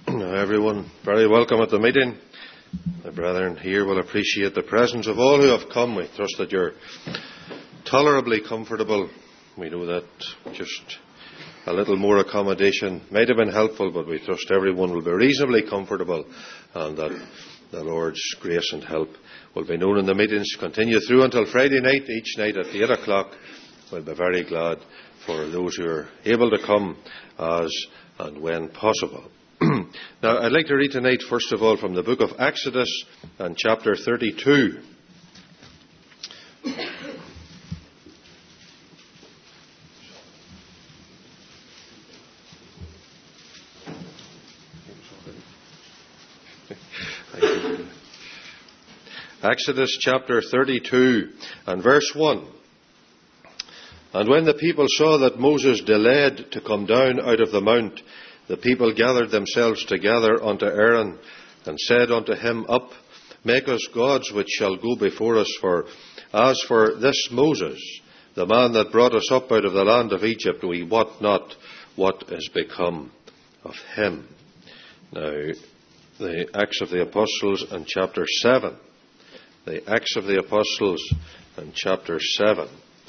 Everyone, very welcome at the meeting. The brethren here will appreciate the presence of all who have come. We trust that you're tolerably comfortable. We know that just a little more accommodation might have been helpful, but we trust everyone will be reasonably comfortable and that the Lord's grace and help will be known in the meetings. Continue through until Friday night, each night at 8 o'clock. We'll be very glad for those who are able to come as and when possible. Now, I'd like to read tonight, first of all, from the book of Exodus and chapter 32. Exodus chapter 32 and verse 1. And when the people saw that Moses delayed to come down out of the mount, the people gathered themselves together unto Aaron, and said unto him, Up, make us gods which shall go before us. For as for this Moses, the man that brought us up out of the land of Egypt, we wot not what is become of him. Now, the Acts of the Apostles and chapter 7. The Acts of the Apostles and chapter 7.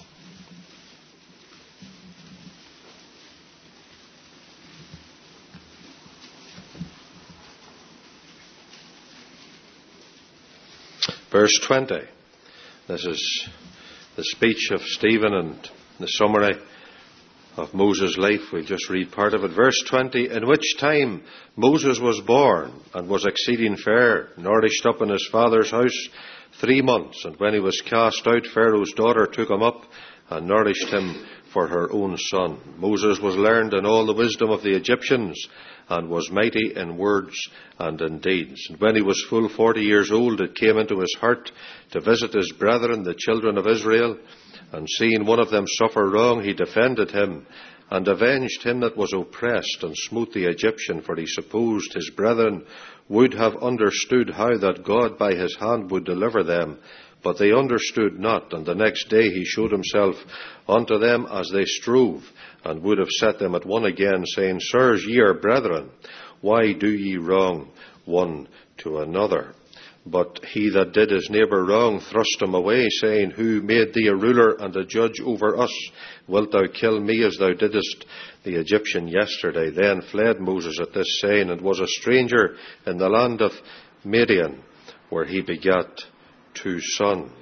Verse 20. This is the speech of Stephen and the summary of Moses' life. We'll just read part of it. Verse 20. In which time Moses was born, and was exceeding fair, nourished up in his father's house 3 months. And when he was cast out, Pharaoh's daughter took him up, and nourished him for her own son. Moses was learned in all the wisdom of the Egyptians, and was mighty in words and in deeds. And when he was full 40 years old, it came into his heart to visit his brethren, the children of Israel. And seeing one of them suffer wrong, he defended him, and avenged him that was oppressed, and smote the Egyptian. For he supposed his brethren would have understood how that God by his hand would deliver them. But they understood not. And the next day he showed himself unto them as they strove, and would have set them at one again, saying, Sirs, ye are brethren, why do ye wrong one to another? But he that did his neighbour wrong thrust him away, saying, Who made thee a ruler and a judge over us? Wilt thou kill me as thou didst the Egyptian yesterday? Then fled Moses at this saying, and was a stranger in the land of Midian, where he begat 2 sons.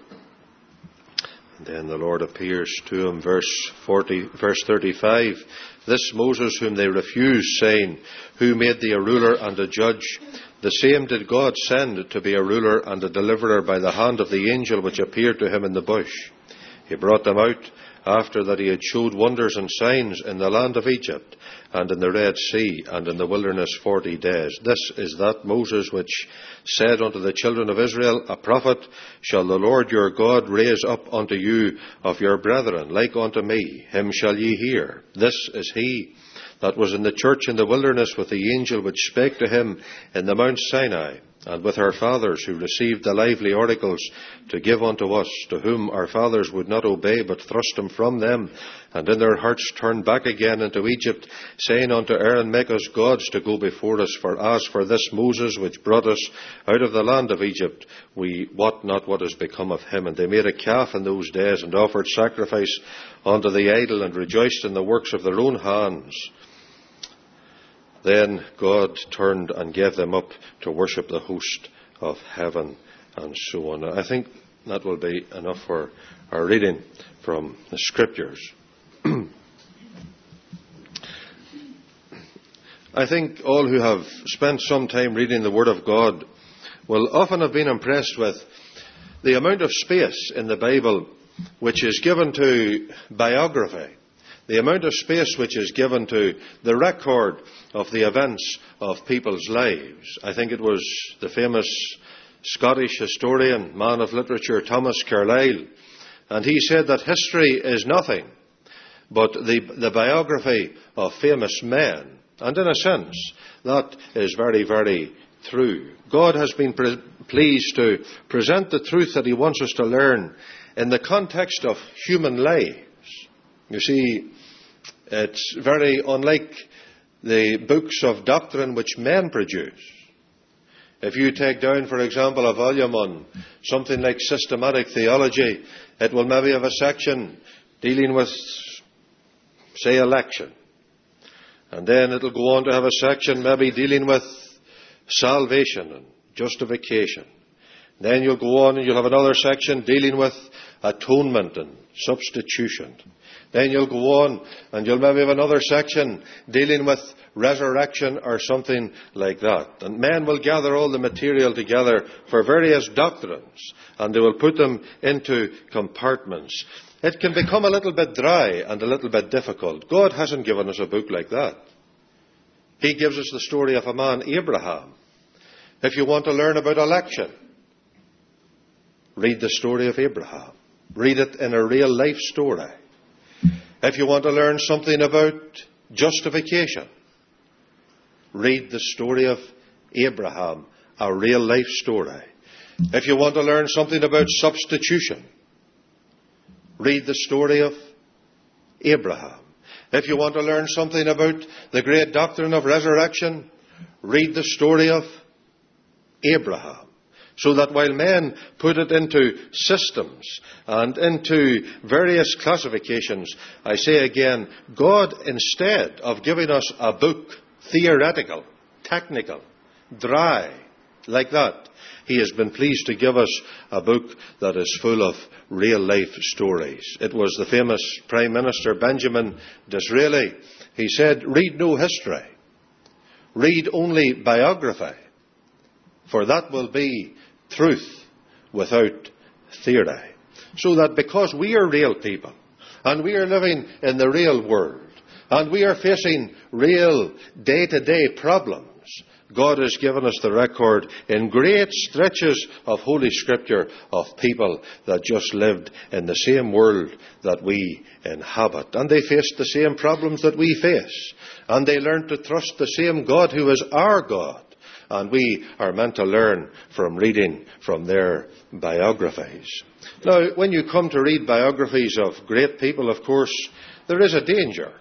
And then the Lord appears to him, verse 35. This Moses whom they refused, saying, Who made thee a ruler and a judge? The same did God send to be a ruler and a deliverer by the hand of the angel which appeared to him in the bush. He brought them out after that he had showed wonders and signs in the land of Egypt, and in the Red Sea, and in the wilderness 40 days. This is that Moses which said unto the children of Israel, A prophet shall the Lord your God raise up unto you of your brethren, like unto me. Him shall ye hear. This is he that was in the church in the wilderness with the angel which spake to him in the Mount Sinai, and with our fathers, who received the lively oracles to give unto us, to whom our fathers would not obey, but thrust them from them, and in their hearts turned back again into Egypt, saying unto Aaron, Make us gods to go before us. For as for this Moses which brought us out of the land of Egypt, we wot not what is become of him. And they made a calf in those days, and offered sacrifice unto the idol, and rejoiced in the works of their own hands. Then God turned and gave them up to worship the host of heaven, and so on. I think that will be enough for our reading from the Scriptures. I think all who have spent some time reading the Word of God will often have been impressed with the amount of space in the Bible which is given to biography. The amount of space which is given to the record of the events of people's lives. I think it was the famous Scottish historian, man of literature, Thomas Carlyle, and he said that history is nothing but the biography of famous men. And in a sense, that is very, very true. God has been pleased to present the truth that he wants us to learn in the context of human lives. You see, it's very unlike the books of doctrine which men produce. If you take down, for example, a volume on something like systematic theology, it will maybe have a section dealing with, say, election. And then it'll go on to have a section maybe dealing with salvation and justification. Then you'll go on and you'll have another section dealing with atonement and substitution. Then you'll go on and you'll maybe have another section dealing with resurrection or something like that. And men will gather all the material together for various doctrines, and they will put them into compartments. It can become a little bit dry and a little bit difficult. God hasn't given us a book like that. He gives us the story of a man, Abraham. If you want to learn about election, read the story of Abraham. Read it in a real life story. If you want to learn something about justification, read the story of Abraham, a real life story. If you want to learn something about substitution, read the story of Abraham. If you want to learn something about the great doctrine of resurrection, read the story of Abraham. So that while men put it into systems and into various classifications, I say again, God, instead of giving us a book, theoretical, technical, dry, like that, He has been pleased to give us a book that is full of real-life stories. It was the famous Prime Minister Benjamin Disraeli. He said, read no history. Read only biography. For that will be truth without theory. So that because we are real people, and we are living in the real world, and we are facing real day-to-day problems, God has given us the record in great stretches of Holy Scripture of people that just lived in the same world that we inhabit. And they faced the same problems that we face. And they learned to trust the same God who is our God. And we are meant to learn from reading from their biographies. Now, when you come to read biographies of great people, of course, there is a danger.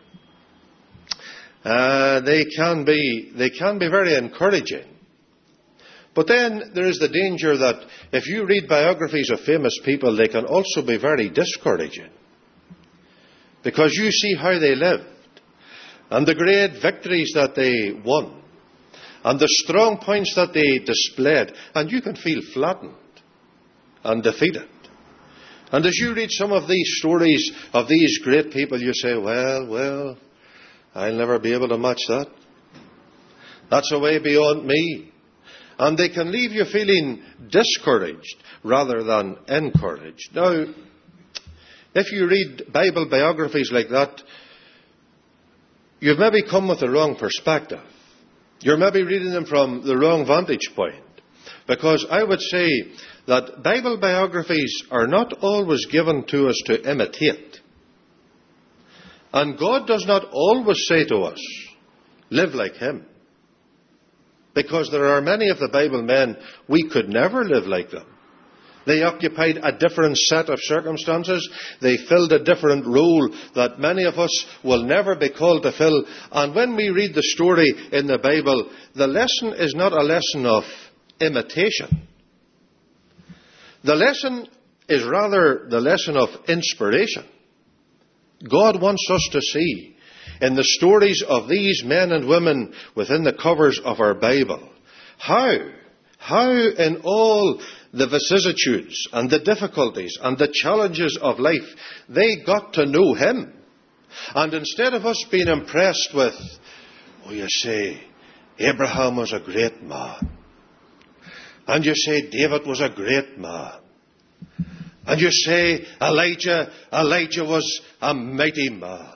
They can be very encouraging. But then there is the danger that if you read biographies of famous people, they can also be very discouraging. Because you see how they lived, and the great victories that they won, and the strong points that they displayed, and you can feel flattened and defeated. And as you read some of these stories of these great people, you say, well, I'll never be able to match that. That's a way beyond me. And they can leave you feeling discouraged rather than encouraged. Now, if you read Bible biographies like that, you've maybe come with the wrong perspective. You're maybe reading them from the wrong vantage point. Because I would say that Bible biographies are not always given to us to imitate. And God does not always say to us, live like Him. Because there are many of the Bible men, we could never live like them. They occupied a different set of circumstances. They filled a different role that many of us will never be called to fill. And when we read the story in the Bible, the lesson is not a lesson of imitation. The lesson is rather the lesson of inspiration. God wants us to see in the stories of these men and women within the covers of our Bible how in all the vicissitudes and the difficulties and the challenges of life they got to know Him. And instead of us being impressed with, you say, Abraham was a great man, and you say David was a great man, and you say Elijah was a mighty man.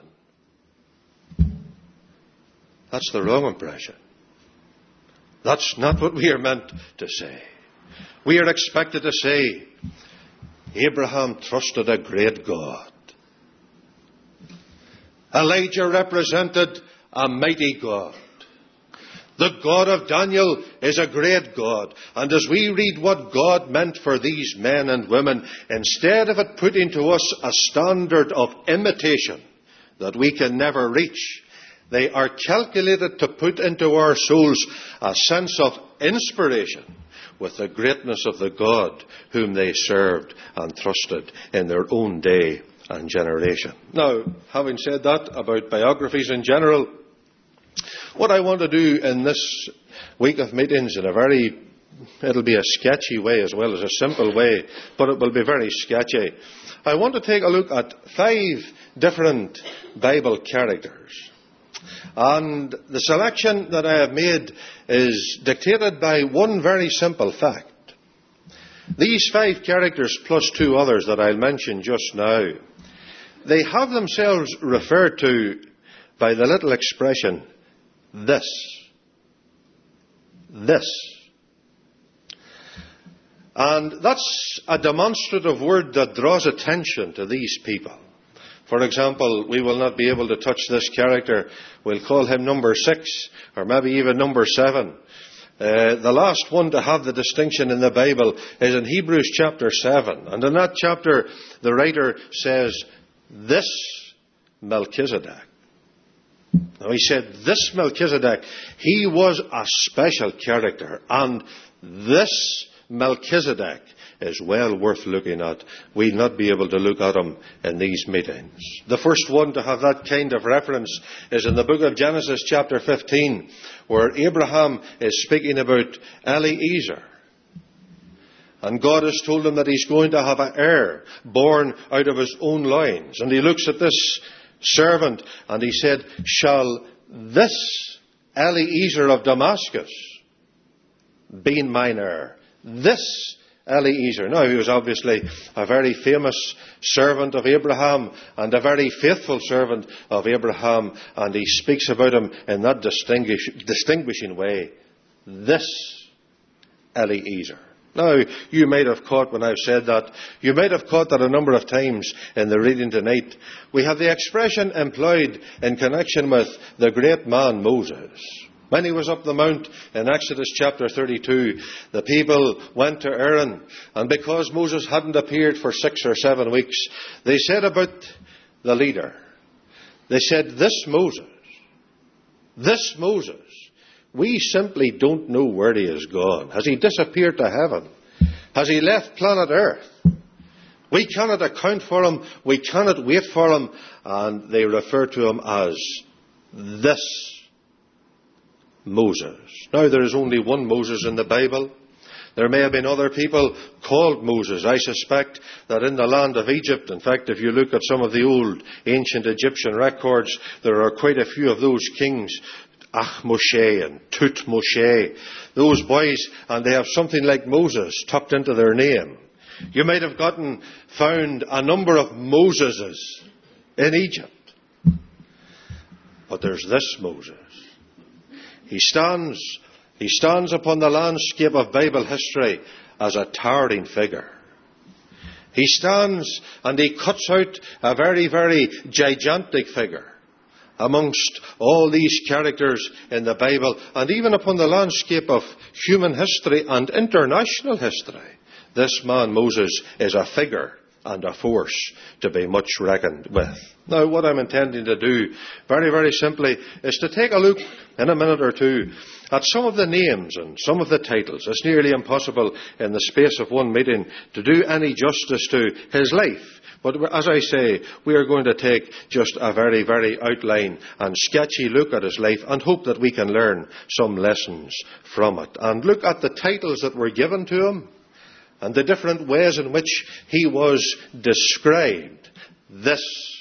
That's the wrong impression. That's not what we are meant to say. We are expected to say, Abraham trusted a great God. Elijah represented a mighty God. The God of Daniel is a great God. And as we read what God meant for these men and women, instead of it putting to us a standard of imitation that we can never reach, They are calculated to put into our souls a sense of inspiration with the greatness of the God whom they served and trusted in their own day and generation. Now, having said that about biographies in general, what I want to do in this week of meetings it'll be a sketchy way as well as a simple way, but it will be very sketchy. I want to take a look at 5 different Bible characters. And the selection that I have made is dictated by one very simple fact. These 5 characters plus 2 others that I'll mention just now, they have themselves referred to by the little expression, this. This. And that's a demonstrative word that draws attention to these people. For example, we will not be able to touch this character. We'll call him number 6, or maybe even number 7. The last one to have the distinction in the Bible is in Hebrews chapter 7. And in that chapter, the writer says, this Melchizedek. Now he said, this Melchizedek, he was a special character. And this Melchizedek is well worth looking at. We'll not be able to look at him in these meetings. The first one to have that kind of reference is in the book of Genesis chapter 15, where Abraham is speaking about Eliezer. And God has told him that he's going to have an heir born out of his own loins. And he looks at this servant and he said, shall this Eliezer of Damascus be mine heir? This Eliezer. Now, he was obviously a very famous servant of Abraham and a very faithful servant of Abraham, and he speaks about him in that distinguishing way. This Eliezer. Now, you might have caught when I've said that, you might have caught that a number of times in the reading tonight. We have the expression employed in connection with the great man Moses. When he was up the mount in Exodus chapter 32, the people went to Aaron, and because Moses hadn't appeared for 6 or 7 weeks, they said about the leader, they said, this Moses, we simply don't know where he has gone. Has he disappeared to heaven? Has he left planet Earth? We cannot account for him. We cannot wait for him. And they refer to him as this Moses. Now, there is only one Moses in the Bible. There may have been other people called Moses. I suspect that in the land of Egypt, in fact, if you look at some of the old ancient Egyptian records, there are quite a few of those kings, Moshe and Moshe, those boys, and they have something like Moses tucked into their name. You might have found a number of Moseses in Egypt. But there's this Moses. He stands upon the landscape of Bible history as a towering figure. He stands and he cuts out a very, very gigantic figure amongst all these characters in the Bible, and even upon the landscape of human history and international history. This man, Moses, is a figure and a force to be much reckoned with. Now, what I'm intending to do, very, very simply, is to take a look in a minute or two at some of the names and some of the titles. It's nearly impossible in the space of one meeting to do any justice to his life. But as I say, we are going to take just a very, very outline and sketchy look at his life and hope that we can learn some lessons from it. And look at the titles that were given to him and the different ways in which he was described. This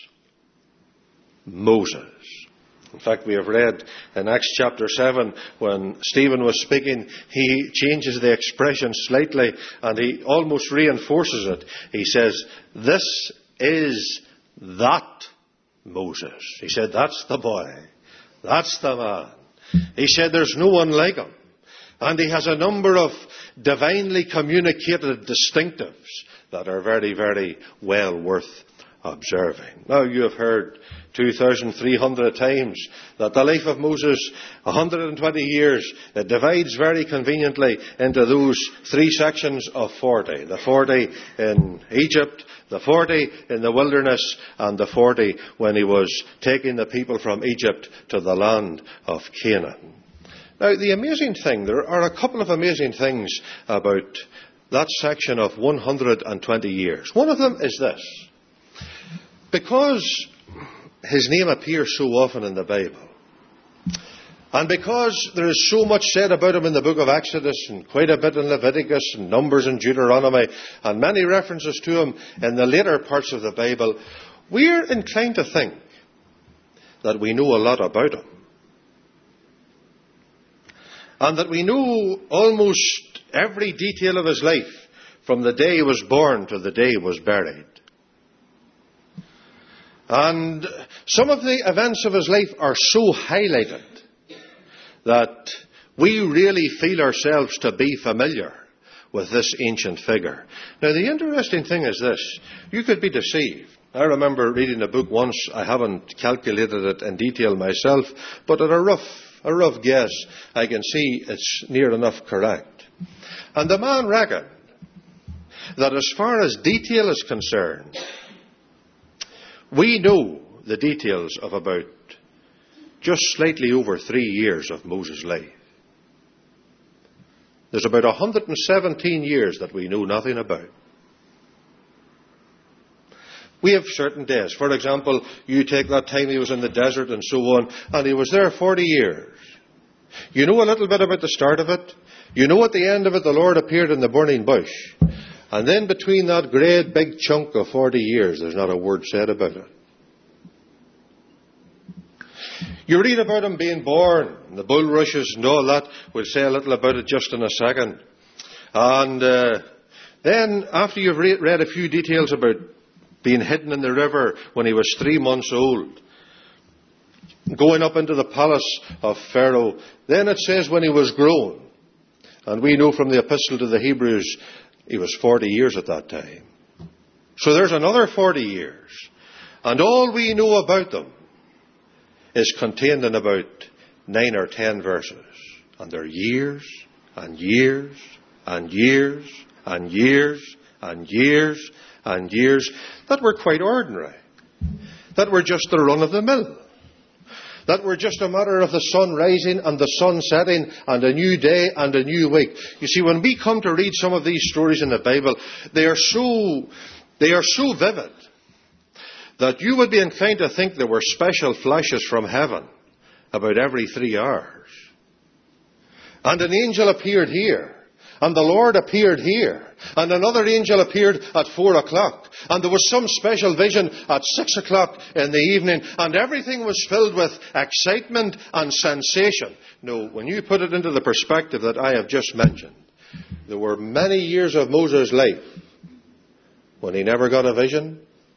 Moses. In fact, we have read in Acts chapter 7, when Stephen was speaking, he changes the expression slightly and he almost reinforces it. He says, this is that Moses. He said, that's the boy. That's the man. He said, there's no one like him. And he has a number of divinely communicated distinctives that are very, very well worth observing. Now you have heard 2,300 times that the life of Moses, 120 years, it divides very conveniently into those three sections of 40. The 40 in Egypt, the 40 in the wilderness, and the 40 when he was taking the people from Egypt to the land of Canaan. Now the amazing thing, there are a couple of amazing things about that section of 120 years. One of them is this. Because his name appears so often in the Bible, and because there is so much said about him in the book of Exodus, and quite a bit in Leviticus, and Numbers and Deuteronomy, and many references to him in the later parts of the Bible, we're inclined to think that we know a lot about him. And that we know almost every detail of his life, from the day he was born to the day he was buried. And some of the events of his life are so highlighted that we really feel ourselves to be familiar with this ancient figure. Now, the interesting thing is this. You could be deceived. I remember reading a book once. I haven't calculated it in detail myself, but at a rough guess, I can see it's near enough correct. And the man reckoned that as far as detail is concerned, we know the details of about just slightly over 3 years of Moses' life. There's about 117 years that we know nothing about. We have certain days. For example, you take that time he was in the desert and so on, and he was there 40 years. You know a little bit about the start of it. You know at the end of it the Lord appeared in the burning bush. And then between that great big chunk of 40 years, there's not a word said about it. You read about him being born, the bulrushes and all that. We'll say a little about it just in a second. And then, after you've read a few details about being hidden in the river when he was 3 months old, going up into the palace of Pharaoh, then it says when he was grown. And we know from the Epistle to the Hebrews, he was 40 years at that time. So there's another 40 years. And all we know about them is contained in about 9 or 10 verses. And they're years and years and years and years and years and years that were quite ordinary. That were just the run of the mill. That were just a matter of the sun rising and the sun setting and a new day and a new week. You see, when we come to read some of these stories in the Bible, they are so vivid that you would be inclined to think there were special flashes from heaven about every 3 hours. And an angel appeared here. And the Lord appeared here. And another angel appeared at 4 o'clock. And there was some special vision at 6 o'clock in the evening. And everything was filled with excitement and sensation. No, when you put it into the perspective that I have just mentioned, there were many years of Moses' life when he never got a vision.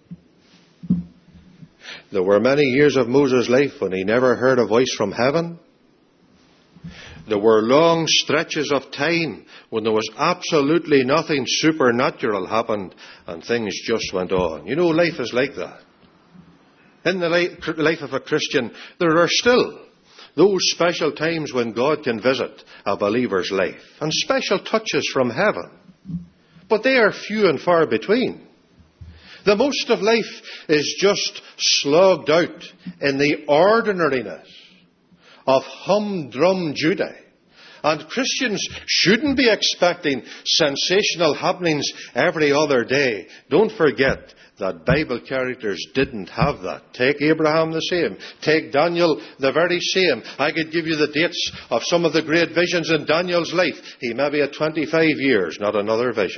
There were many years of Moses' life when he never heard a voice from heaven. There were long stretches of time when there was absolutely nothing supernatural happened and things just went on. You know, life is like that. In the life of a Christian, there are still those special times when God can visit a believer's life and special touches from heaven. But they are few and far between. The most of life is just slogged out in the ordinariness of humdrum duty. And Christians shouldn't be expecting sensational happenings every other day. Don't forget that Bible characters didn't have that. Take Abraham the same. Take Daniel the very same. I could give you the dates of some of the great visions in Daniel's life. He maybe had 25 years, not another vision.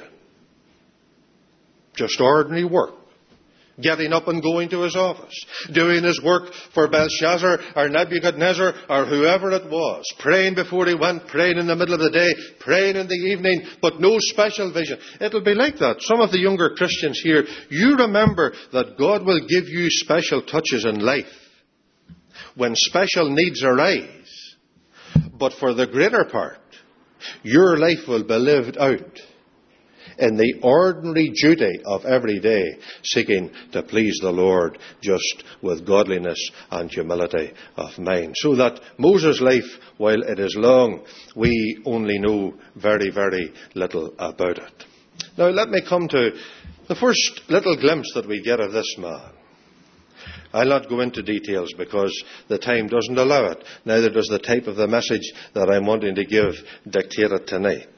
Just ordinary work. Getting up and going to his office. Doing his work for Belshazzar or Nebuchadnezzar or whoever it was. Praying before he went. Praying in the middle of the day. Praying in the evening. But no special vision. It'll be like that. Some of the younger Christians here, you remember that God will give you special touches in life when special needs arise. But for the greater part, your life will be lived out in the ordinary duty of every day, seeking to please the Lord just with godliness and humility of mind. So that Moses' life, while it is long, we only know very, very little about it. Now let me come to the first little glimpse that we get of this man. I'll not go into details because the time doesn't allow it. Neither does the type of the message that I'm wanting to give dictate it tonight.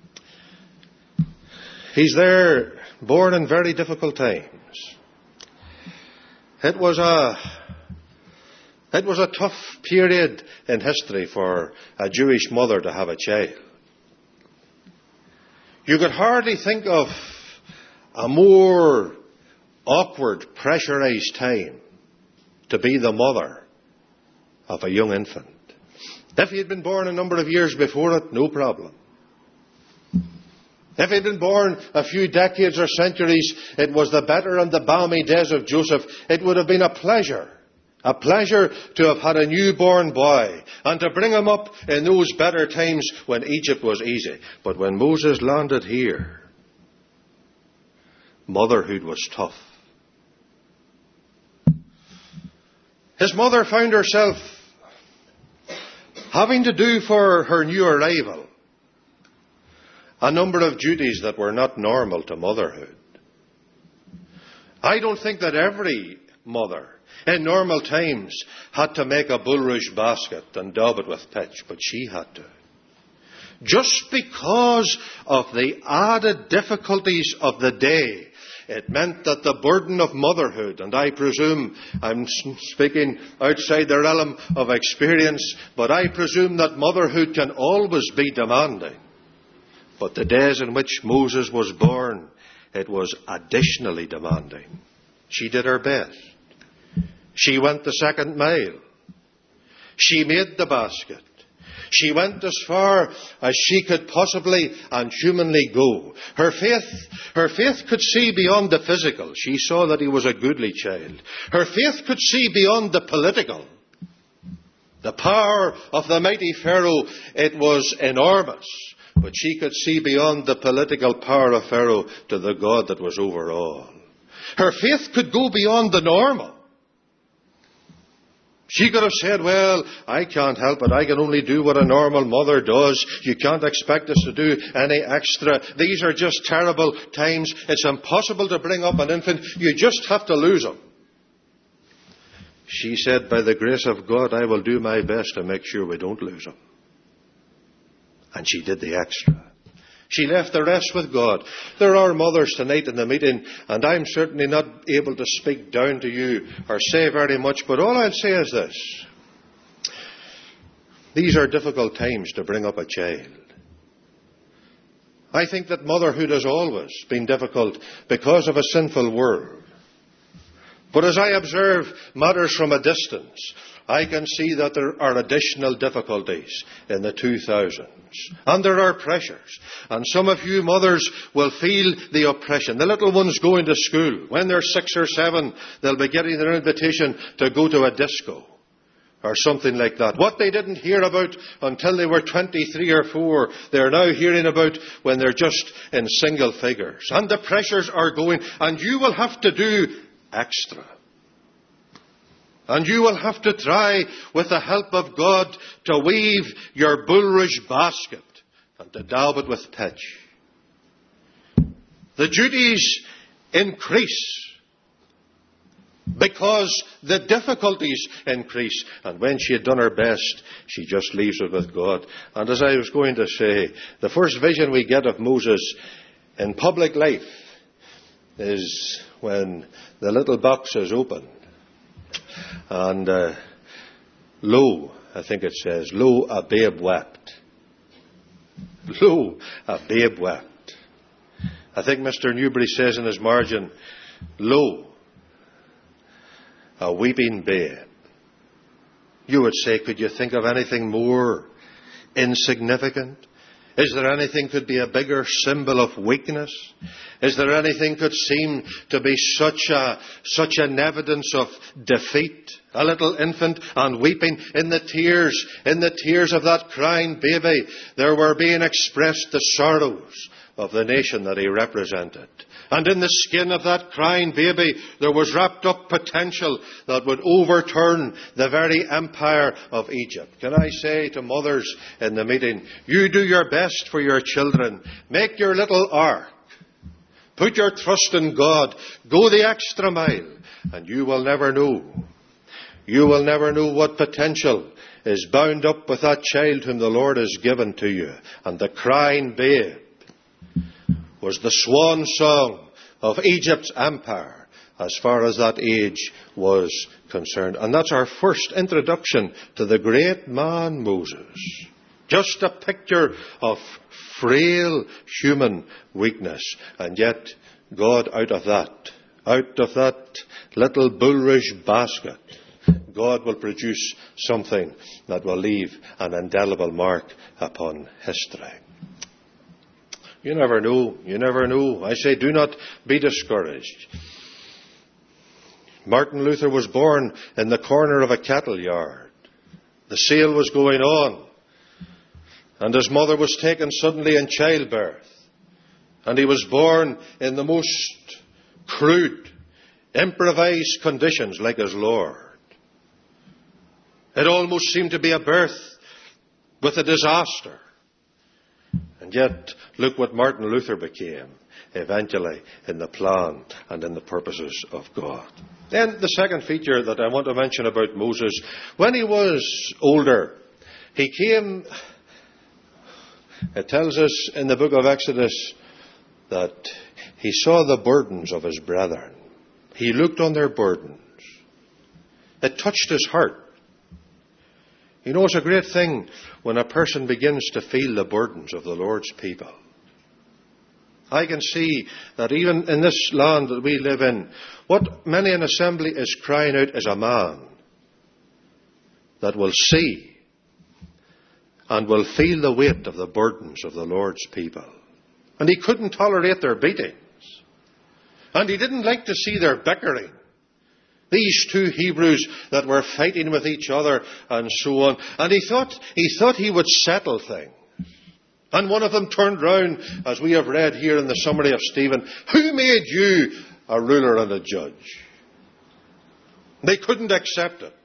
He's there, born in very difficult times. It was a tough period in history for a Jewish mother to have a child. You could hardly think of a more awkward, pressurized time to be the mother of a young infant. If he had been born a number of years before it, no problem. If he had been born a few decades or centuries, it was the better and the balmy days of Joseph. It would have been a pleasure to have had a newborn boy and to bring him up in those better times when Egypt was easy. But when Moses landed here, motherhood was tough. His mother found herself having to do for her new arrival a number of duties that were not normal to motherhood. I don't think that every mother in normal times had to make a bulrush basket and daub it with pitch, but she had to. Just because of the added difficulties of the day, it meant that the burden of motherhood, and I presume I'm speaking outside the realm of experience, but I presume that motherhood can always be demanding. But the days in which Moses was born, it was additionally demanding. She did her best. She went the second mile. She made the basket. She went as far as she could possibly and humanly go. Her faith could see beyond the physical. She saw that he was a goodly child. Her faith could see beyond the political. The power of the mighty Pharaoh, it was enormous. But she could see beyond the political power of Pharaoh to the God that was over all. Her faith could go beyond the normal. She could have said, well, I can't help it. I can only do what a normal mother does. You can't expect us to do any extra. These are just terrible times. It's impossible to bring up an infant. You just have to lose him. She said, by the grace of God, I will do my best to make sure we don't lose him. And she did the extra. She left the rest with God. There are mothers tonight in the meeting, and I'm certainly not able to speak down to you or say very much, but all I'll say is this. These are difficult times to bring up a child. I think that motherhood has always been difficult because of a sinful world. But as I observe matters from a distance, I can see that there are additional difficulties in the 2000s. And there are pressures. And some of you mothers will feel the oppression. The little ones going to school. When they're 6 or 7, they'll be getting their invitation to go to a disco or something like that. What they didn't hear about until they were 23 or 4, they're now hearing about when they're just in single figures. And the pressures are going. And you will have to do extra. And you will have to try, with the help of God, to weave your bulrush basket and to daub it with pitch. The duties increase because the difficulties increase. And when she had done her best, she just leaves it with God. And as I was going to say, the first vision we get of Moses in public life is when the little box is opened. And lo, I think it says, lo, a babe wept. Lo, a babe wept. I think Mr. Newbury says in his margin, lo, a weeping babe. You would say, could you think of anything more insignificant? Is there anything could be a bigger symbol of weakness? Is there anything could seem to be such an evidence of defeat? A little infant and weeping in the tears of that crying baby, there were being expressed the sorrows of the nation that he represented. And in the skin of that crying baby, there was wrapped up potential that would overturn the very empire of Egypt. Can I say to mothers in the meeting, you do your best for your children. Make your little ark. Put your trust in God. Go the extra mile. And you will never know. You will never know what potential is bound up with that child whom the Lord has given to you. And the crying babe was the swan song of Egypt's empire as far as that age was concerned. And that's our first introduction to the great man Moses. Just a picture of frail human weakness. And yet God out of that little bulrush basket, God will produce something that will leave an indelible mark upon history. You never know. You never know. I say, do not be discouraged. Martin Luther was born in the corner of a cattle yard. The sale was going on. And his mother was taken suddenly in childbirth. And he was born in the most crude, improvised conditions like his Lord. It almost seemed to be a birth with a disaster. And yet, look what Martin Luther became eventually in the plan and in the purposes of God. Then the second feature that I want to mention about Moses, when he was older, he came, it tells us in the book of Exodus that he saw the burdens of his brethren. He looked on their burdens. It touched his heart. You know, it's a great thing when a person begins to feel the burdens of the Lord's people. I can see that even in this land that we live in, what many an assembly is crying out is a man that will see and will feel the weight of the burdens of the Lord's people. And he couldn't tolerate their beatings. And he didn't like to see their bickering. These two Hebrews that were fighting with each other and so on. And he thought he would settle things. And one of them turned round, as we have read here in the summary of Stephen, who made you a ruler and a judge? They couldn't accept it.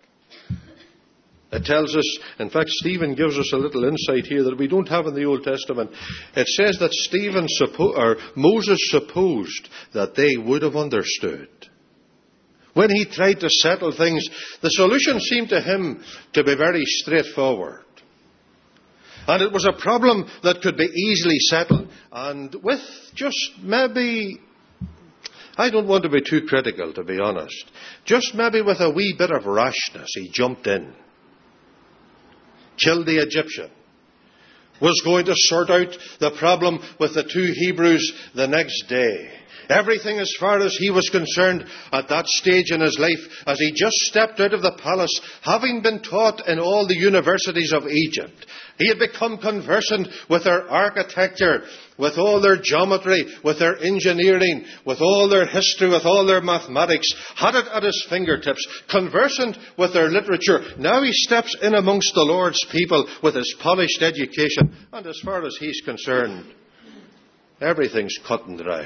It tells us, in fact, Stephen gives us a little insight here that we don't have in the Old Testament. It says that Moses supposed that they would have understood. When he tried to settle things, the solution seemed to him to be very straightforward. And it was a problem that could be easily settled. And with just maybe, I don't want to be too critical, to be honest, just maybe with a wee bit of rashness, he jumped in, killed the Egyptian, was going to sort out the problem with the two Hebrews the next day. Everything as far as he was concerned at that stage in his life, as he just stepped out of the palace, having been taught in all the universities of Egypt. He had become conversant with their architecture, with all their geometry, with their engineering, with all their history, with all their mathematics, had it at his fingertips, conversant with their literature. Now he steps in amongst the Lord's people with his polished education. And as far as he's concerned, everything's cut and dried.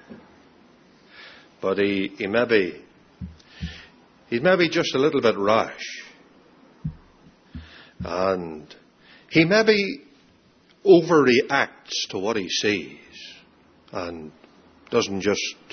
But he's maybe just a little bit rash. And he maybe overreacts to what he sees and doesn't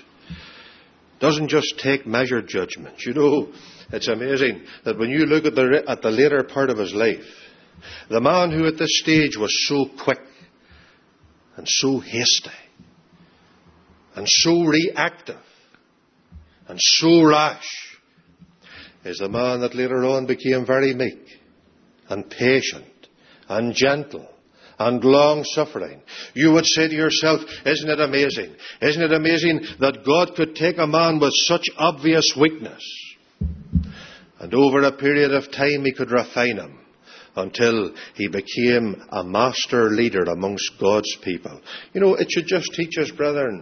just take measured judgments. You know, it's amazing that when you look at the later part of his life, the man who at this stage was so quick and so hasty and so reactive and so rash is the man that later on became very meek and patient and gentle and long-suffering. You would say to yourself, isn't it amazing? Isn't it amazing that God could take a man with such obvious weakness and over a period of time he could refine him until he became a master leader amongst God's people. You know, it should just teach us, brethren,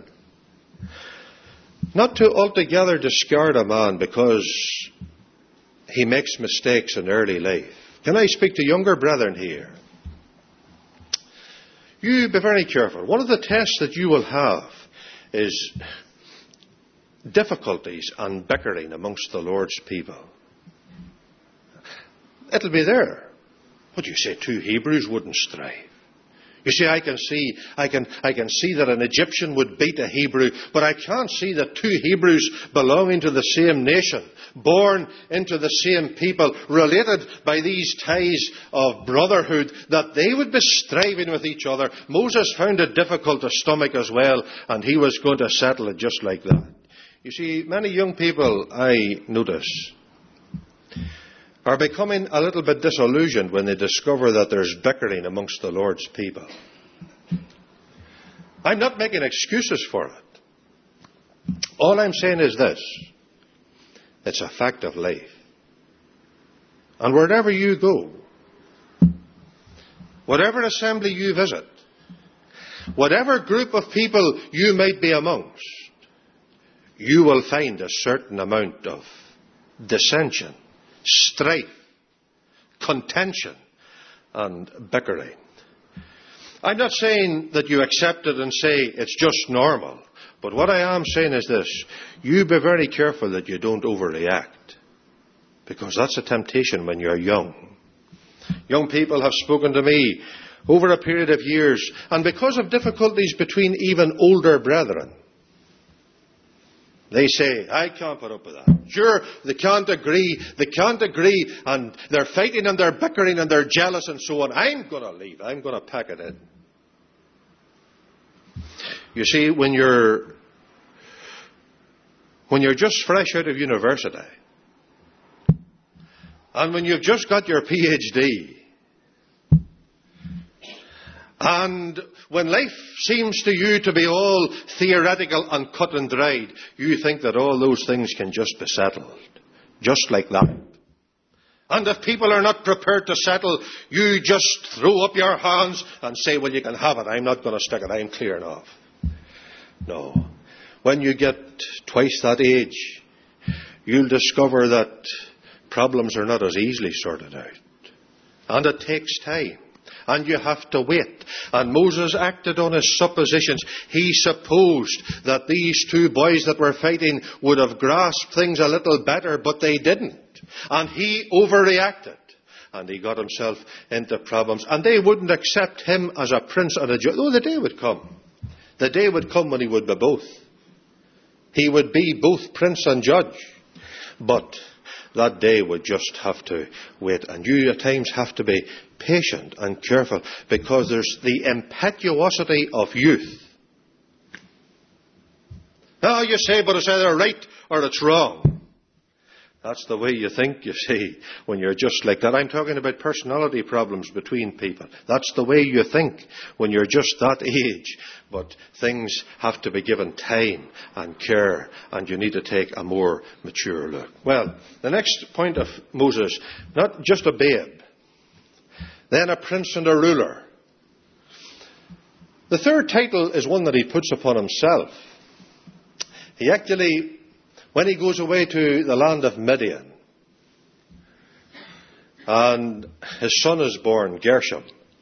not to altogether discard a man because he makes mistakes in early life. Can I speak to younger brethren here? you be very careful. One of the tests that you will have is difficulties and bickering amongst the Lord's people. It'll be there. But you say two Hebrews wouldn't strive. You see, I can see that an Egyptian would beat a Hebrew, but I can't see that two Hebrews belonging to the same nation, born into the same people, related by these ties of brotherhood, that they would be striving with each other. Moses found it difficult to stomach as well, and he was going to settle it just like that. You see, many young people, I notice, are becoming a little bit disillusioned when they discover that there's bickering amongst the Lord's people. I'm not making excuses for it. All I'm saying is this: it's a fact of life. And wherever you go, whatever assembly you visit, whatever group of people you might be amongst, you will find a certain amount of dissension, strife, contention, and bickering. I'm not saying that you accept it and say it's just normal, but what I am saying is this: you be very careful that you don't overreact, because that's a temptation when you're young. Young people have spoken to me over a period of years, and because of difficulties between even older brethren, they say, I can't put up with that. Sure, they can't agree, and they're fighting and they're bickering and they're jealous and so on. I'm going to leave. I'm going to pack it in. You see, when you're just fresh out of university, and when you've just got your PhD, and when life seems to you to be all theoretical and cut and dried, you think that all those things can just be settled. Just like that. And if people are not prepared to settle, you just throw up your hands and say, well, you can have it. I'm not going to stick it. I'm clearing off. No. When you get twice that age, you'll discover that problems are not as easily sorted out. And it takes time. And you have to wait. And Moses acted on his suppositions. He supposed that these two boys that were fighting would have grasped things a little better, but they didn't. And he overreacted. And he got himself into problems. And they wouldn't accept him as a prince and a judge. Oh, the day would come. The day would come when he would be both. He would be both prince and judge. But that day would just have to wait. And you at times have to be patient and careful, because there's the impetuosity of youth. Now you say, but it's either right or it's wrong. That's the way you think, you see, when you're just like that. I'm talking about personality problems between people. That's the way you think when you're just that age. But things have to be given time and care, and you need to take a more mature look. Well, the next point of Moses, not just a babe, then a prince and a ruler. The third title is one that he puts upon himself. He actually, when he goes away to the land of Midian, and his son is born, Gershom,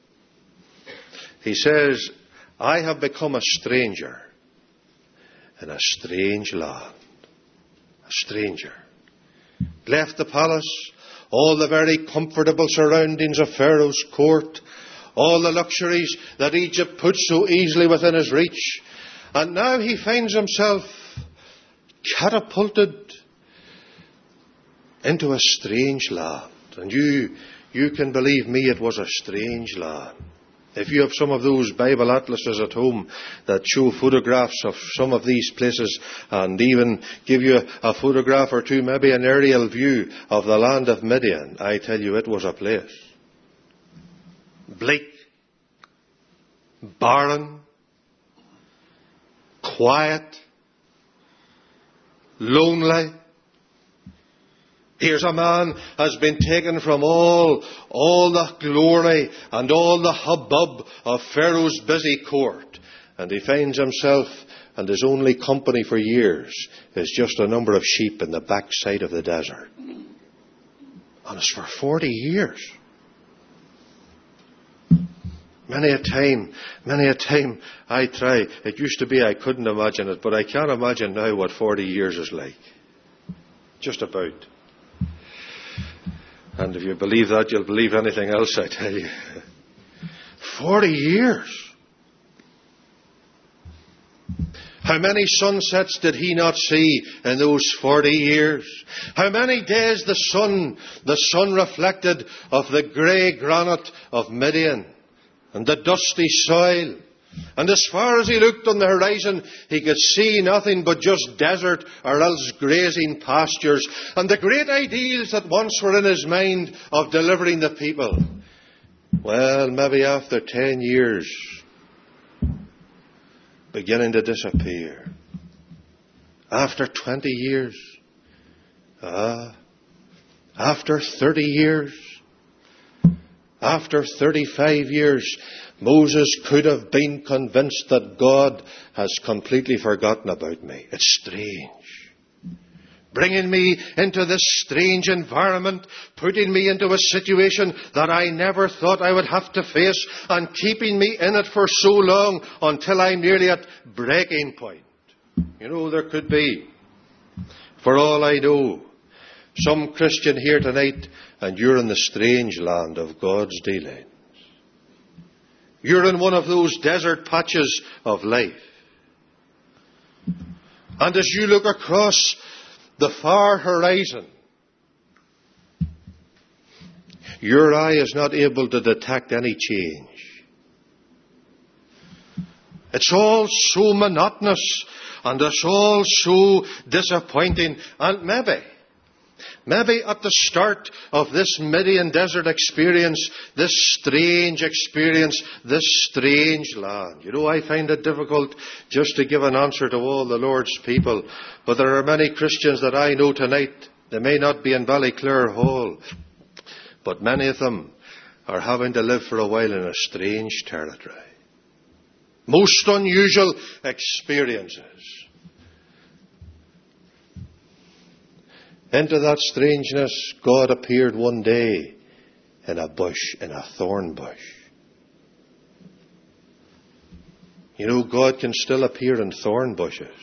he says, I have become a stranger in a strange land. A stranger. Left the palace, all the very comfortable surroundings of Pharaoh's court, all the luxuries that Egypt put so easily within his reach, and now he finds himself catapulted into a strange land. And you can believe me, it was a strange land. If you have some of those Bible atlases at home that show photographs of some of these places, and even give you a photograph or two, maybe an aerial view of the land of Midian, I tell you, it was a place. Bleak, barren, quiet, lonely. Here's a man has been taken from all the glory and all the hubbub of Pharaoh's busy court, and he finds himself, and his only company for years is just a number of sheep in the backside of the desert. And it's for 40 years. Many a time I try. It used to be I couldn't imagine it, but I can't imagine now what 40 years is like. Just about. And if you believe that, you'll believe anything else I tell you. 40 years. How many sunsets did he not see in those 40 years? How many days the sun reflected of the grey granite of Midian and the dusty soil. And as far as he looked on the horizon, he could see nothing but just desert or else grazing pastures. And the great ideals that once were in his mind of delivering the people, well, maybe after 10 years, beginning to disappear. After 20 years. After 30 years. After 35 years, Moses could have been convinced that God has completely forgotten about me. It's strange. Bringing me into this strange environment, putting me into a situation that I never thought I would have to face, and keeping me in it for so long until I'm nearly at breaking point. You know, there could be, for all I know, some Christian here tonight, and you're in the strange land of God's dealings. You're in one of those desert patches of life. And as you look across the far horizon, your eye is not able to detect any change. It's all so monotonous, and it's all so disappointing. And maybe at the start of this Midian desert experience, this strange experience, this strange land. You know, I find it difficult just to give an answer to all the Lord's people. But there are many Christians that I know tonight. They may not be in Ballyclare Hall, but many of them are having to live for a while in a strange territory. Most unusual experiences. Into that strangeness, God appeared one day in a bush, in a thorn bush. You know, God can still appear in thorn bushes.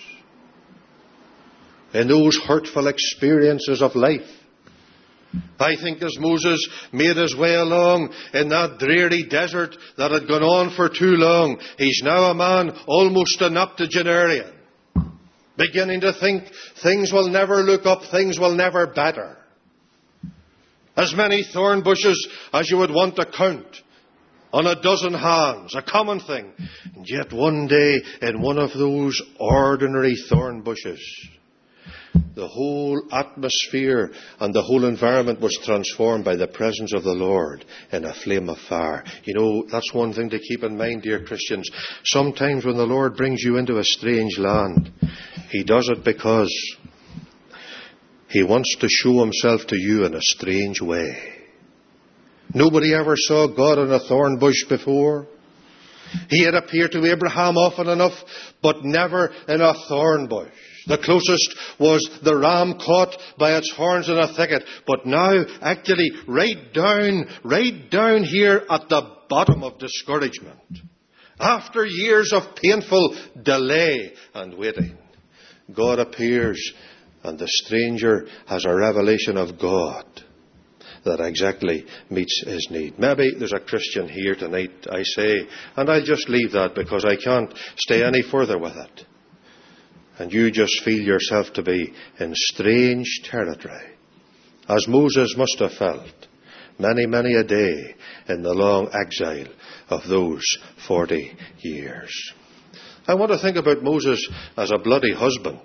In those hurtful experiences of life. I think as Moses made his way along in that dreary desert that had gone on for too long, he's now a man almost an octogenarian. Beginning to think things will never look up, things will never better. As many thorn bushes as you would want to count on a dozen hands, a common thing. And yet one day in one of those ordinary thorn bushes, the whole atmosphere and the whole environment was transformed by the presence of the Lord in a flame of fire. You know, that's one thing to keep in mind, dear Christians. Sometimes when the Lord brings you into a strange land, He does it because He wants to show Himself to you in a strange way. Nobody ever saw God in a thorn bush before. He had appeared to Abraham often enough, but never in a thorn bush. The closest was the ram caught by its horns in a thicket. But now, actually, right down here at the bottom of discouragement, after years of painful delay and waiting, God appears, and the stranger has a revelation of God that exactly meets his need. Maybe there's a Christian here tonight, I say, and I'll just leave that because I can't stay any further with it. And you just feel yourself to be in strange territory, as Moses must have felt many, many a day in the long exile of those 40 years. I want to think about Moses as a bloody husband.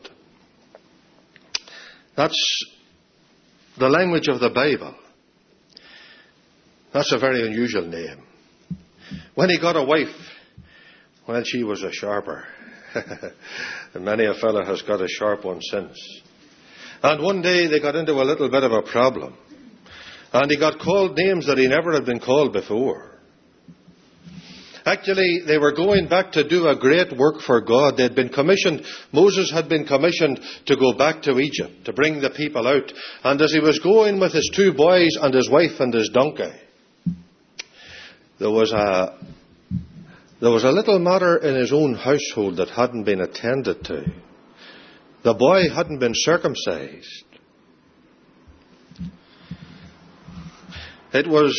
That's the language of the Bible. That's a very unusual name. When he got a wife, well, she was a sharper. And many a fellow has got a sharp one since. And one day they got into a little bit of a problem. And he got called names that he never had been called before. Actually, they were going back to do a great work for God. They'd been commissioned, Moses had been commissioned to go back to Egypt, to bring the people out. And as he was going with his 2 boys and his wife and his donkey, there was a There was a little matter in his own household that hadn't been attended to. The boy hadn't been circumcised. It was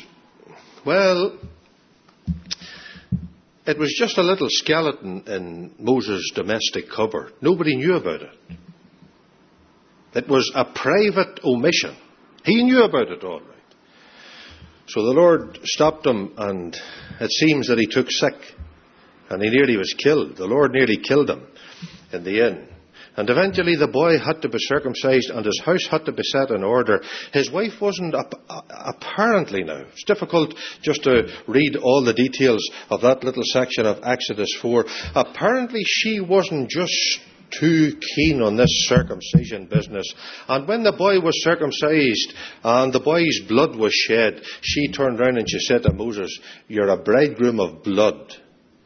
just a little skeleton in Moses' domestic cupboard. Nobody knew about it. It was a private omission. He knew about it all right. So the Lord stopped him, and it seems that he took sick, and he nearly was killed. The Lord nearly killed him in the end. And eventually the boy had to be circumcised, and his house had to be set in order. His wife wasn't, apparently now, it's difficult just to read all the details of that little section of Exodus 4. Apparently she wasn't just too keen on this circumcision business. And when the boy was circumcised and the boy's blood was shed, she turned round and she said to Moses, "You're a bridegroom of blood."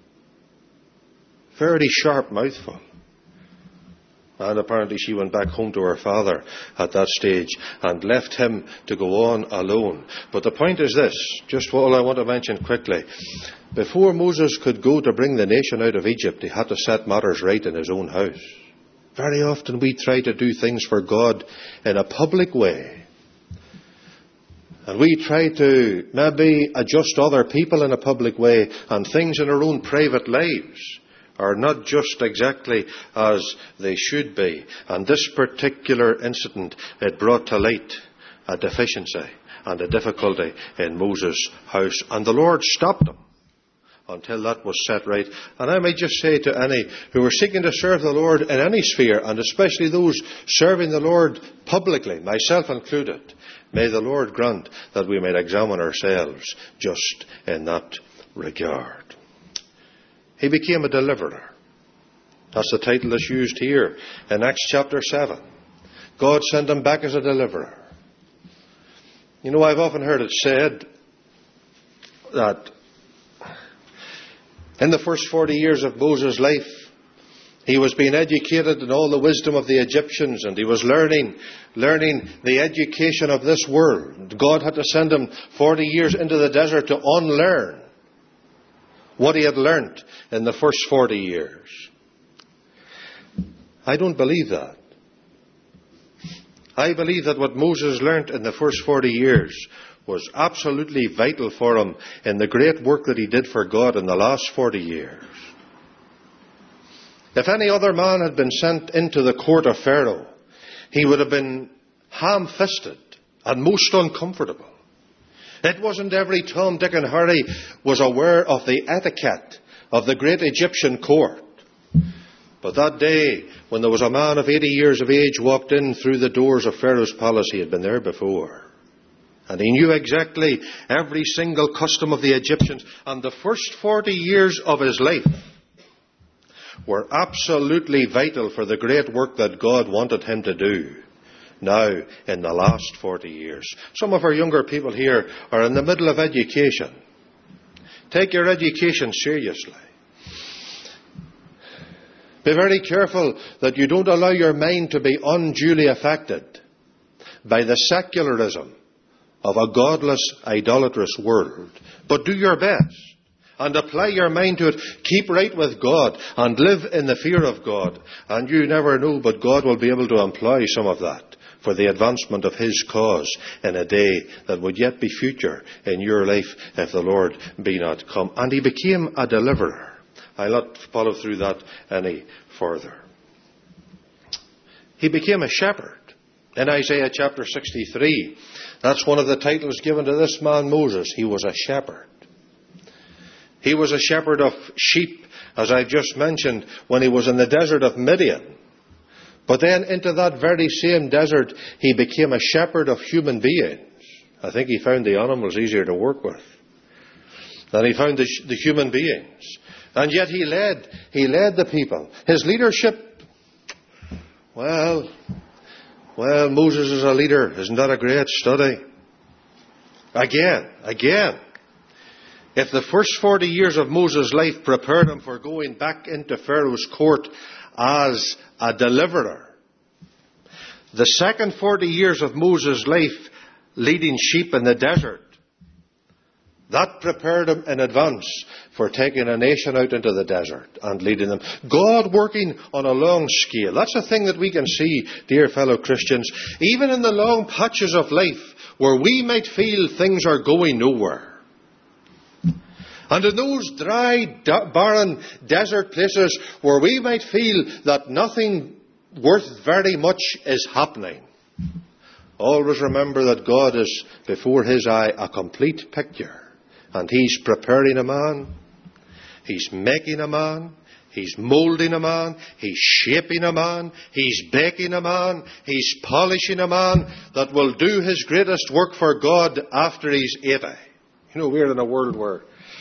Very sharp mouthful. And apparently she went back home to her father at that stage and left him to go on alone. But the point is this, just all I want to mention quickly. Before Moses could go to bring the nation out of Egypt, he had to set matters right in his own house. Very often we try to do things for God in a public way. And we try to maybe adjust other people in a public way, and things in our own private lives are not just exactly as they should be. And this particular incident, it brought to light a deficiency and a difficulty in Moses' house. And the Lord stopped him until that was set right. And I might just say to any who are seeking to serve the Lord in any sphere, and especially those serving the Lord publicly, myself included, may the Lord grant that we may examine ourselves just in that regard. He became a deliverer. That's the title that's used here in Acts chapter 7. God sent him back as a deliverer. You know, I've often heard it said that in the first 40 years of Moses' life, he was being educated in all the wisdom of the Egyptians, and he was learning the education of this world. God had to send him 40 years into the desert to unlearn what he had learnt in the first 40 years. I don't believe that. I believe that what Moses learnt in the first 40 years was absolutely vital for him in the great work that he did for God in the last 40 years. If any other man had been sent into the court of Pharaoh, he would have been ham-fisted and most uncomfortable. It wasn't every Tom, Dick and Harry was aware of the etiquette of the great Egyptian court. But that day, when there was a man of 80 years of age walked in through the doors of Pharaoh's palace, he had been there before. And he knew exactly every single custom of the Egyptians. And the first 40 years of his life were absolutely vital for the great work that God wanted him to do now in the last 40 years. Some of our younger people here are in the middle of education. Take your education seriously. Be very careful that you don't allow your mind to be unduly affected by the secularism of a godless, idolatrous world. But do your best and apply your mind to it. Keep right with God and live in the fear of God. And you never know, but God will be able to employ some of that for the advancement of His cause in a day that would yet be future in your life if the Lord be not come. And he became a deliverer. I'll not follow through that any further. He became a shepherd. In Isaiah chapter 63, that's one of the titles given to this man Moses. He was a shepherd. He was a shepherd of sheep, as I've just mentioned, when he was in the desert of Midian. But then into that very same desert, he became a shepherd of human beings. I think he found the animals easier to work with than he found the human beings. And yet he led the people. His leadership, well, Moses as a leader, isn't that a great study? Again, if the first 40 years of Moses' life prepared him for going back into Pharaoh's court as a deliverer, the second 40 years of Moses' life leading sheep in the desert That prepared him in advance for taking a nation out into the desert and leading them. God working on a long scale. That's a thing that we can see, dear fellow Christians, even in the long patches of life where we might feel things are going nowhere. And in those dry, barren, desert places where we might feel that nothing worth very much is happening, always remember that God is before His eye a complete picture. And He's preparing a man. He's making a man. He's moulding a man. He's shaping a man. He's baking a man. He's polishing a man that will do his greatest work for God after he's 80. You know, we're in a world where,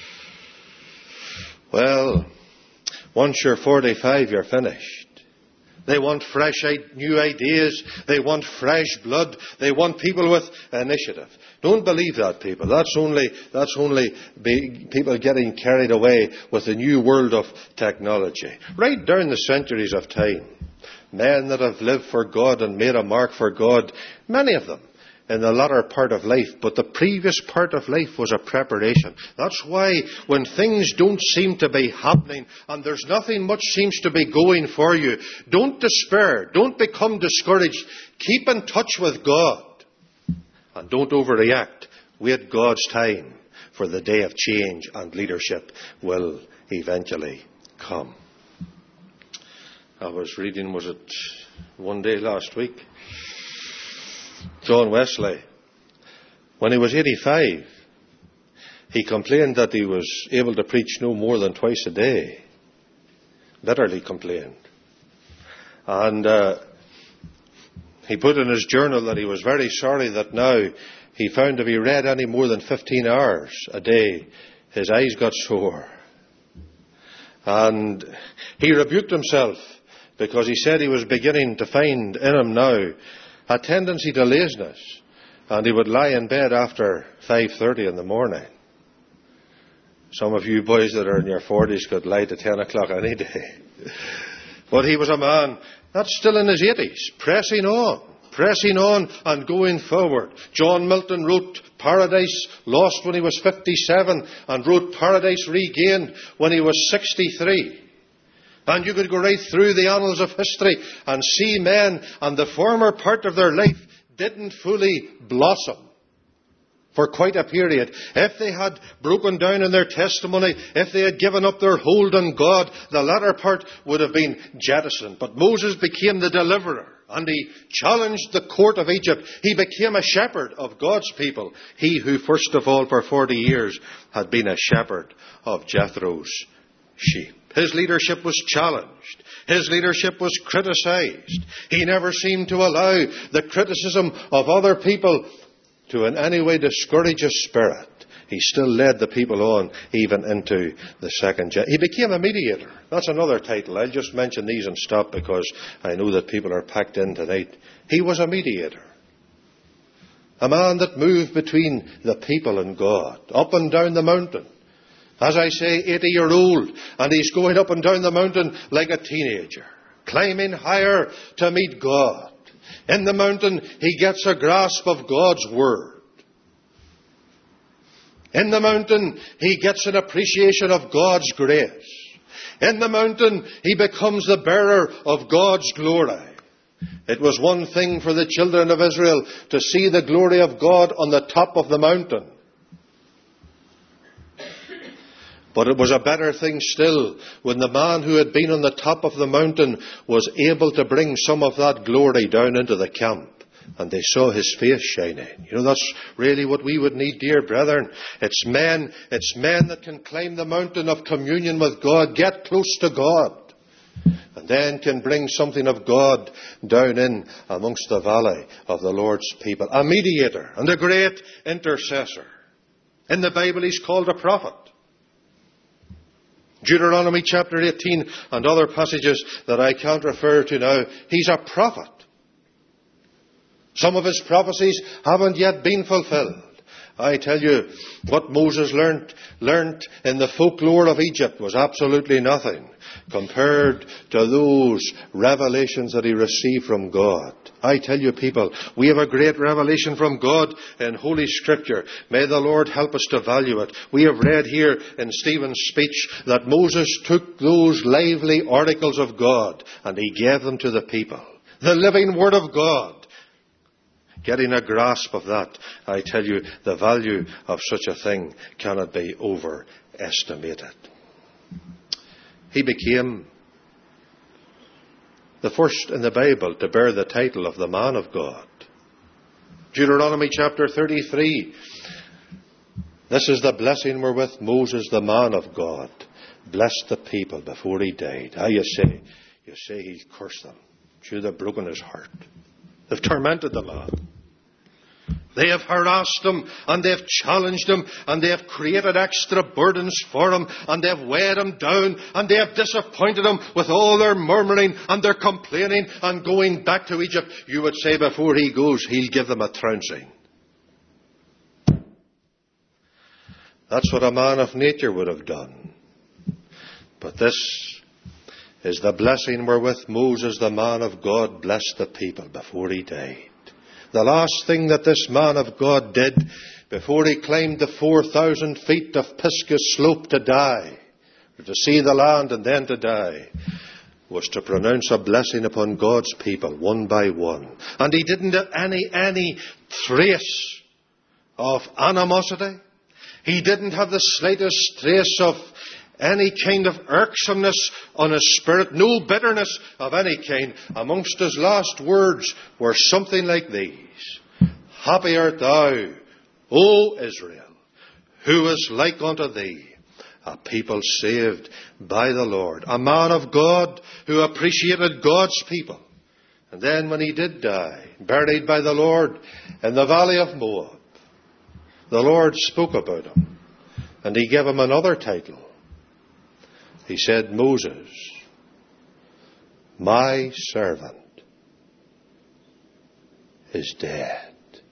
well, once you're 45, you're finished. They want fresh, new ideas. They want fresh blood. They want people with initiative. Don't believe that, people. That's only people getting carried away with the new world of technology. Right down the centuries of time, men that have lived for God and made a mark for God, many of them in the latter part of life, but the previous part of life was a preparation. That's why when things don't seem to be happening and there's nothing much seems to be going for you, don't despair, don't become discouraged. Keep in touch with God and don't overreact. Wait God's time, for the day of change and leadership will eventually come. I was reading, was it one day last week? John Wesley, when he was 85, he complained that he was able to preach no more than twice a day. Bitterly complained. And he put in his journal that he was very sorry that now he found if he read any more than 15 hours a day, his eyes got sore. And he rebuked himself because he said he was beginning to find in him now a tendency to laziness, and he would lie in bed after 5:30 in the morning. Some of you boys that are in your 40s could lie to 10 o'clock any day. But he was a man that's still in his 80s, pressing on and going forward. John Milton wrote Paradise Lost when he was 57 and wrote Paradise Regained when he was 63. And you could go right through the annals of history and see men, and the former part of their life didn't fully blossom for quite a period. If they had broken down in their testimony, if they had given up their hold on God, the latter part would have been jettisoned. But Moses became the deliverer, and he challenged the court of Egypt. He became a shepherd of God's people. He who first of all for 40 years had been a shepherd of Jethro's sheep. His leadership was challenged. His leadership was criticized. He never seemed to allow the criticism of other people to in any way discourage his spirit. He still led the people on even into the second generation. He became a mediator. That's another title. I'll just mention these and stop because I know that people are packed in tonight. He was a mediator. A man that moved between the people and God, up and down the mountain. As I say, 80-year-old, and he's going up and down the mountain like a teenager, climbing higher to meet God. In the mountain, he gets a grasp of God's Word. In the mountain, he gets an appreciation of God's grace. In the mountain, he becomes the bearer of God's glory. It was one thing for the children of Israel to see the glory of God on the top of the mountain. But it was a better thing still when the man who had been on the top of the mountain was able to bring some of that glory down into the camp. And they saw his face shining. You know, that's really what we would need, dear brethren. It's men that can climb the mountain of communion with God, get close to God, and then can bring something of God down in amongst the valley of the Lord's people. A mediator and a great intercessor. In the Bible he's called a prophet. Deuteronomy chapter 18 and other passages that I can't refer to now, he's a prophet. Some of his prophecies haven't yet been fulfilled. I tell you, what Moses learnt in the folklore of Egypt was absolutely nothing compared to those revelations that he received from God I tell you, people, we have a great revelation from God in Holy Scripture. May the Lord help us to value it. We have read here in Stephen's speech that Moses took those lively oracles of God and he gave them to the people. The living Word of God. Getting a grasp of that, I tell you, the value of such a thing cannot be overestimated. He became the first in the Bible to bear the title of the man of God. Deuteronomy chapter 33. This is the blessing wherewith Moses, the man of God, blessed the people before he died. You say he cursed them. Sure, they've broken his heart. They've tormented the man. They have harassed him, and they have challenged him, and they have created extra burdens for him, and they have weighed him down, and they have disappointed him with all their murmuring and their complaining and going back to Egypt. You would say before he goes, he'll give them a trouncing. That's what a man of nature would have done. But this is the blessing wherewith Moses, the man of God, blessed the people before he died. The last thing that this man of God did before he climbed the 4,000 feet of Pisgah slope to die, or to see the land and then to die, was to pronounce a blessing upon God's people one by one. And he didn't have any trace of animosity. He didn't have the slightest trace of any kind of irksomeness on his spirit, no bitterness of any kind. Amongst his last words were something like these: Happy art thou, O Israel, who is like unto thee, a people saved by the Lord. A man of God who appreciated God's people. And then when he did die, buried by the Lord in the valley of Moab, the Lord spoke about him, and he gave him another title. He said, Moses, my servant, is dead.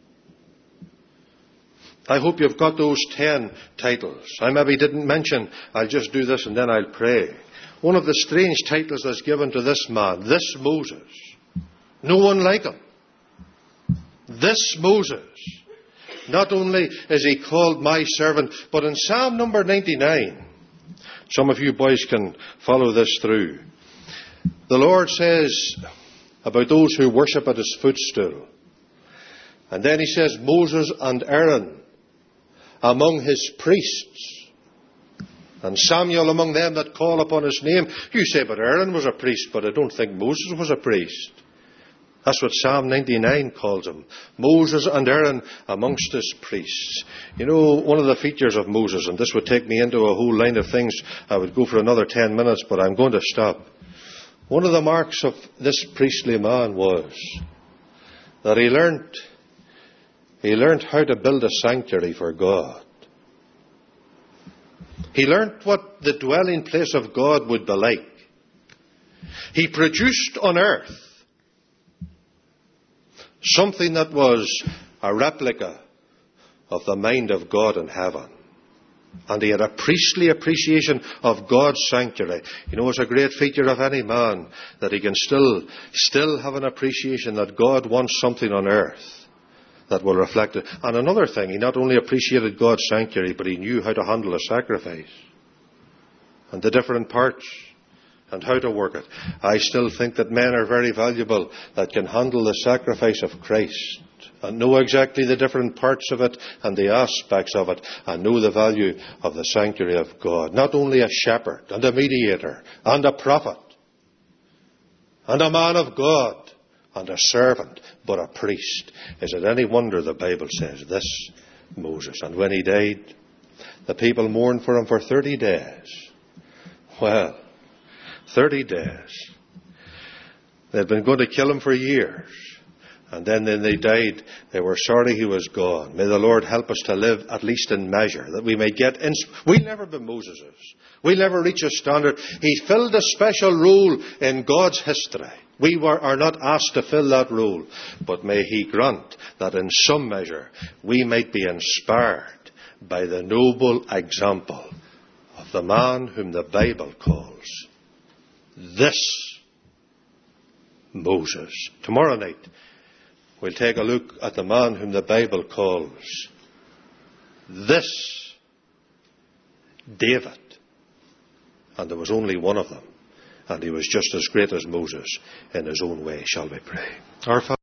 I hope you've got those 10 titles. I maybe didn't mention, I'll just do this and then I'll pray. One of the strange titles that's given to this man, this Moses. No one like him. This Moses. Not only is he called my servant, but in Psalm number 99, some of you boys can follow this through. The Lord says about those who worship at his footstool. And then he says, Moses and Aaron among his priests, and Samuel among them that call upon his name. You say, but Aaron was a priest, but I don't think Moses was a priest. That's what Psalm 99 calls him. Moses and Aaron amongst his priests. You know, one of the features of Moses, and this would take me into a whole line of things, I would go for another 10 minutes, but I'm going to stop. One of the marks of this priestly man was that he learnt how to build a sanctuary for God. He learnt what the dwelling place of God would be like. He produced on earth something that was a replica of the mind of God in heaven. And he had a priestly appreciation of God's sanctuary. You know, it's a great feature of any man that he can still have an appreciation that God wants something on earth that will reflect it. And another thing, he not only appreciated God's sanctuary, but he knew how to handle a sacrifice and the different parts and how to work it. I still think that men are very valuable that can handle the sacrifice of Christ and know exactly the different parts of it and the aspects of it and know the value of the sanctuary of God. Not only a shepherd and a mediator and a prophet and a man of God and a servant, but a priest. Is it any wonder the Bible says this Moses? And when he died, the people mourned for him for 30 days. Well, 30 days. They'd been going to kill him for years. And then when they died, they were sorry he was gone. May the Lord help us to live at least in measure, that we may get... We'll never be Moses's. We'll never reach a standard. He filled a special role in God's history. We are not asked to fill that role. But may he grant that in some measure we might be inspired by the noble example of the man whom the Bible calls this Moses. Tomorrow night we'll take a look at the man whom the Bible calls this David. And there was only one of them. And he was just as great as Moses in his own way. Shall we pray? Our Father,